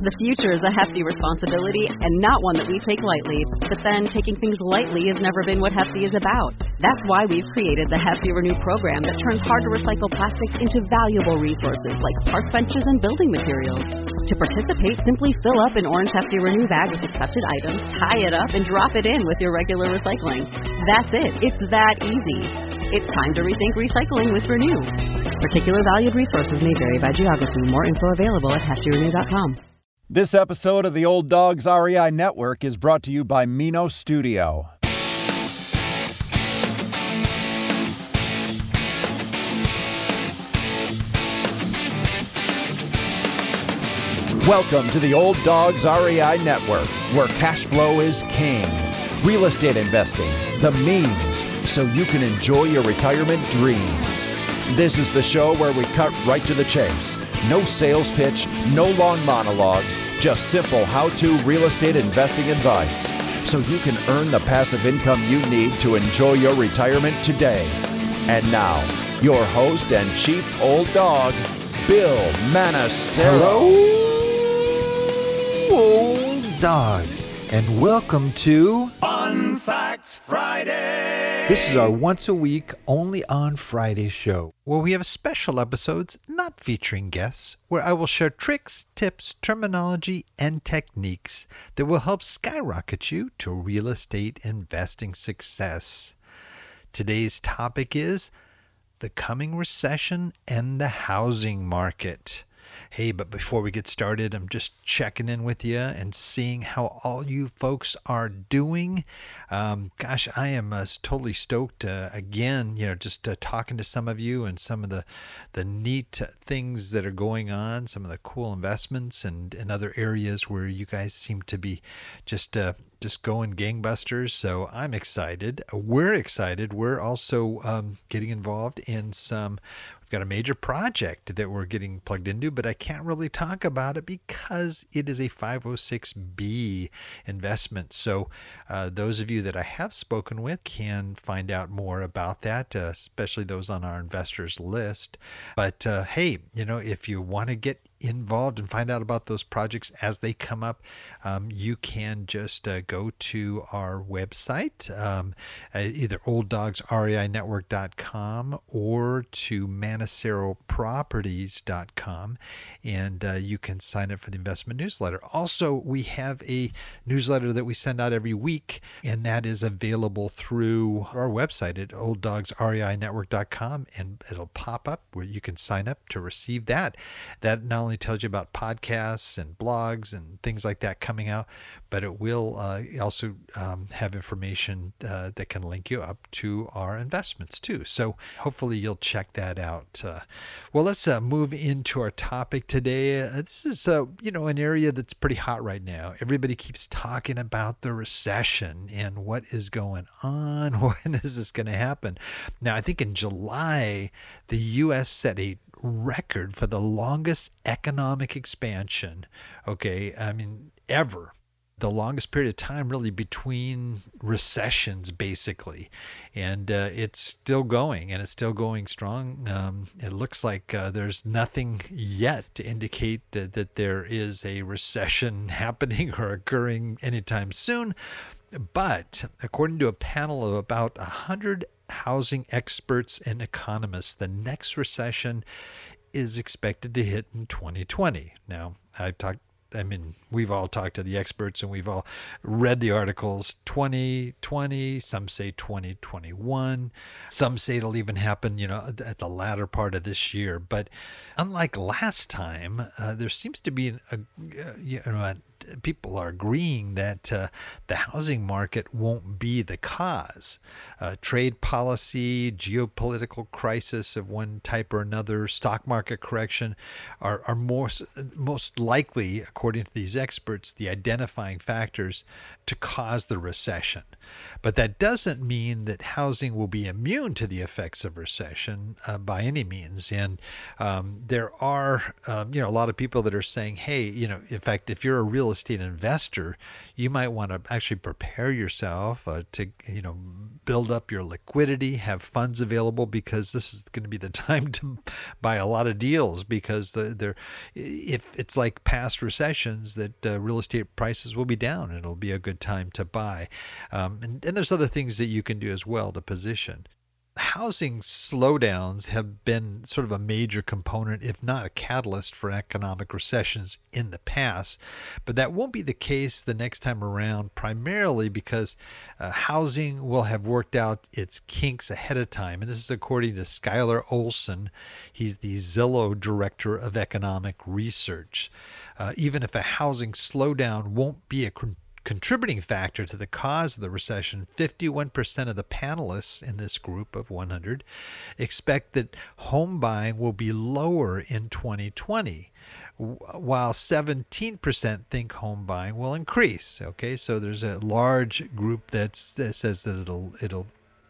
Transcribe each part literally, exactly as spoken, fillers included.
The future is a hefty responsibility and not one that we take lightly. But then, taking things lightly has never been what Hefty is about. That's why we've created the Hefty Renew program that turns hard-to-recycle plastics into valuable resources like park benches and building materials. To participate, simply fill up an orange Hefty Renew bag with accepted items, tie it up, and drop it in with your regular recycling. That's it. It's that easy. It's time to rethink recycling with Renew. Particular valued resources may vary by geography. More info available at hefty renew dot com. This episode of the Old Dogs R E I Network is brought to you by Mino Studio. Welcome to the Old Dogs R E I Network, where cash flow is king. Real estate investing, the means, so you can enjoy your retirement dreams. This is the show where we cut right to the chase. No sales pitch, no long monologues, just simple how-to real estate investing advice, so you can earn the passive income you need to enjoy your retirement today. And now, your host and chief old dog, Bill Manassero. Hello, old dogs, and welcome to Fun Facts Friday. This is our once a week, only on Friday show, where we have special episodes not featuring guests, where I will share tricks, tips, terminology, and techniques that will help skyrocket you to real estate investing success. Today's topic is the coming recession and the housing market. Hey, but before we get started, I'm just checking in with you and seeing how all you folks are doing. Um, gosh, I am uh, totally stoked. Uh, again, you know, just uh, talking to some of you and some of the the neat things that are going on, some of the cool investments and, and other areas where you guys seem to be just uh, just going gangbusters. So I'm excited. We're excited. We're also um, getting involved in some. Got a major project that we're getting plugged into, but I can't really talk about it because it is a five oh six B investment. So uh, those of you that I have spoken with can find out more about that, uh, especially those on our investors list. But uh, hey, you know, if you want to get involved and find out about those projects as they come up, um, you can just uh, go to our website, um, uh, either old dogs R E I network dot com or to Manassero Properties dot com, and uh, you can sign up for the investment newsletter. Also, we have a newsletter that we send out every week, and that is available through our website at old dogs R E I network dot com, and it'll pop up where you can sign up to receive that. That not only tells you about podcasts and blogs and things like that coming out, but it will uh, also um, have information uh, that can link you up to our investments too. So hopefully you'll check that out. Uh, well, let's uh, move into our topic today. Uh, this is uh, you know an area that's pretty hot right now. Everybody keeps talking about the recession and what is going on. When is this going to happen? Now, I think in July, the U S set a record for the longest economic expansion, okay, I mean, ever. The longest period of time really between recessions, basically. And uh, it's still going, and it's still going strong. Um, it looks like uh, there's nothing yet to indicate that, that there is a recession happening or occurring anytime soon. But according to a panel of about one hundred housing experts and economists, the next recession is expected to hit in twenty twenty. Now, I talked, I mean, we've all talked to the experts and we've all read the articles. twenty twenty, some say twenty twenty-one, some say it'll even happen, you know, at the latter part of this year. But unlike last time, uh, there seems to be, a, a, you know, people are agreeing that uh, the housing market won't be the cause. Uh, trade policy, geopolitical crisis of one type or another, stock market correction are, are more, most likely, according to these experts, the identifying factors to cause the recession. But that doesn't mean that housing will be immune to the effects of recession uh, by any means. And um, there are, um, you know, a lot of people that are saying, hey, you know, in fact, if you're a real real estate investor, you might want to actually prepare yourself uh, to, you know, build up your liquidity, have funds available, because this is going to be the time to buy a lot of deals, because the, they're, if it's like past recessions, that uh, real estate prices will be down and it'll be a good time to buy. Um, and, and there's other things that you can do as well to position. Housing slowdowns have been sort of a major component, if not a catalyst, for economic recessions in the past. But that won't be the case the next time around, primarily because uh, housing will have worked out its kinks ahead of time. And this is according to Skylar Olson. He's the Zillow Director of Economic Research. Uh, even if a housing slowdown won't be a con- contributing factor to the cause of the recession, fifty-one percent of the panelists in this group of one hundred expect that home buying will be lower in twenty twenty, while seventeen percent think home buying will increase. Okay, so there's a large group that's, that says that it'll it'll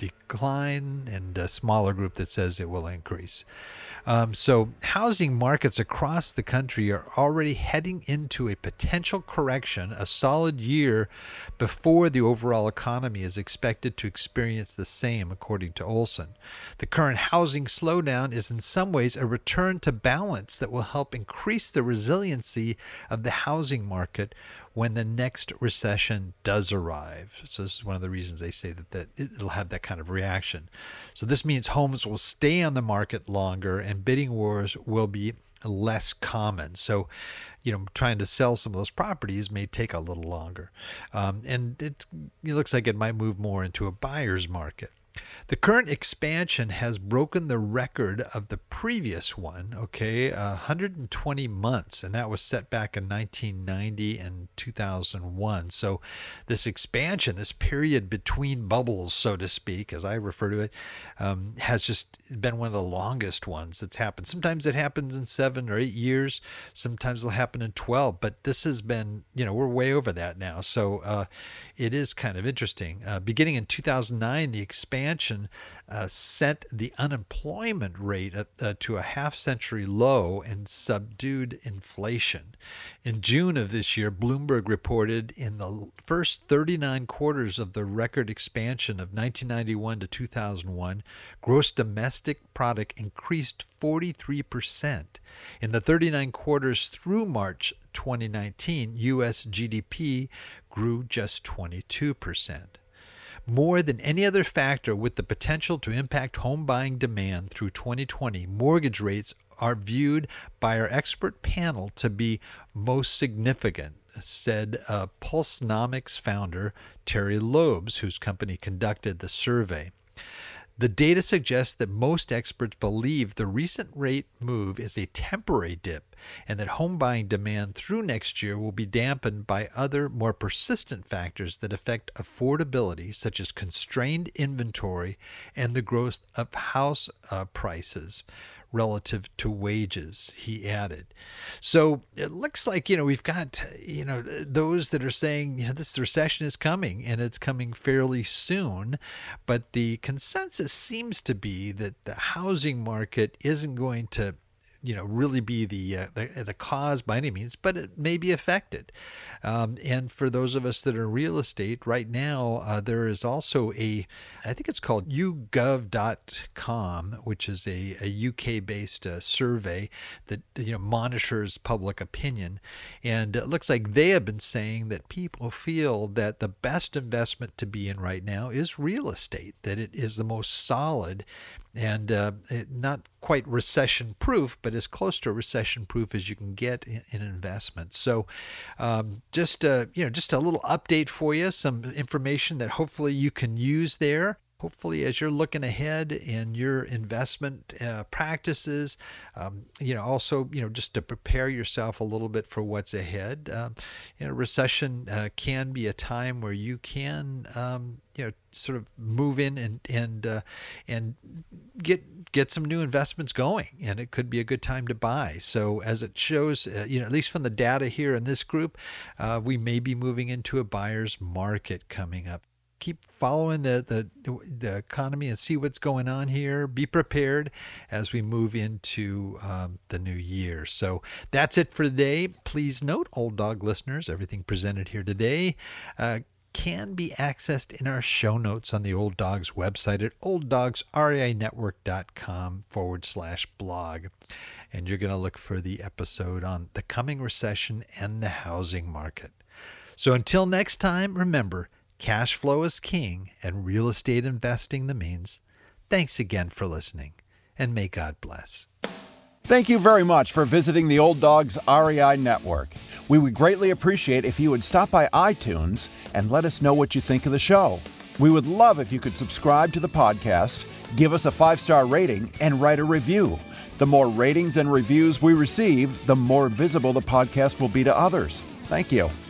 decline, and a smaller group that says it will increase. Um, so housing markets across the country are already heading into a potential correction a solid year before the overall economy is expected to experience the same, according to Olson. The current housing slowdown is in some ways a return to balance that will help increase the resiliency of the housing market when the next recession does arrive. So this is one of the reasons they say that, that it'll have that kind of reaction. So this means homes will stay on the market longer and bidding wars will be less common. So, you know, trying to sell some of those properties may take a little longer. Um, and it, it looks like it might move more into a buyer's market. The current expansion has broken the record of the previous one, okay, one hundred twenty months, and that was set back in nineteen ninety and two thousand one. So this expansion, this period between bubbles, so to speak, as I refer to it, um, has just been one of the longest ones that's happened. Sometimes it happens in seven or eight years. Sometimes it'll happen in twelve, but this has been, you know, we're way over that now. So uh, it is kind of interesting. Uh, beginning in two thousand nine, the expansion Uh, set the unemployment rate at, uh, to a half-century low and subdued inflation. In June of this year, Bloomberg reported in the first thirty-nine quarters of the record expansion of nineteen ninety-one to two thousand one, gross domestic product increased forty-three percent. In the thirty-nine quarters through March twenty nineteen, U S G D P grew just twenty-two percent. More than any other factor with the potential to impact home buying demand through twenty twenty, mortgage rates are viewed by our expert panel to be most significant, said uh, Pulsenomics founder Terry Loebs, whose company conducted the survey. The data suggests that most experts believe the recent rate move is a temporary dip and that home buying demand through next year will be dampened by other more persistent factors that affect affordability, such as constrained inventory and the growth of house uh, prices relative to wages, he added. So it looks like, you know, we've got, you know, those that are saying, you know, this recession is coming and it's coming fairly soon. But the consensus seems to be that the housing market isn't going to, you know, really be the, uh, the the cause by any means, but it may be affected. Um, and for those of us that are in real estate right now, uh, there is also a, I think it's called you gov dot com, which is a, a U K-based uh, survey that, you know, monitors public opinion. And it looks like they have been saying that people feel that the best investment to be in right now is real estate, that it is the most solid and uh, it, not quite recession-proof, but as close to recession-proof as you can get in, in investment. So, um, just uh, you know, just a little update for you, some information that hopefully you can use there. Hopefully, as you're looking ahead in your investment uh, practices, um, you know, also, you know, just to prepare yourself a little bit for what's ahead. Um, you know, recession uh, can be a time where you can, um, you know, sort of move in and and uh, and get get some new investments going, and it could be a good time to buy. So, as it shows, uh, you know, at least from the data here in this group, uh, we may be moving into a buyer's market coming up. keep following the, the the economy and see what's going on here. Be prepared as we move into um, the new year. So that's it for today. Please note, Old Dog listeners, everything presented here today uh, can be accessed in our show notes on the Old Dogs website at olddogsreinetwork.com forward slash blog. And you're going to look for the episode on the coming recession and the housing market. So until next time, remember, cash flow is king and real estate investing the means. Thanks again for listening, and may God bless. Thank you very much for visiting the Old Dogs R E I Network. We would greatly appreciate if you would stop by iTunes and let us know what you think of the show. We would love if you could subscribe to the podcast, give us a five-star rating, and write a review. The more ratings and reviews we receive, the more visible the podcast will be to others. Thank you.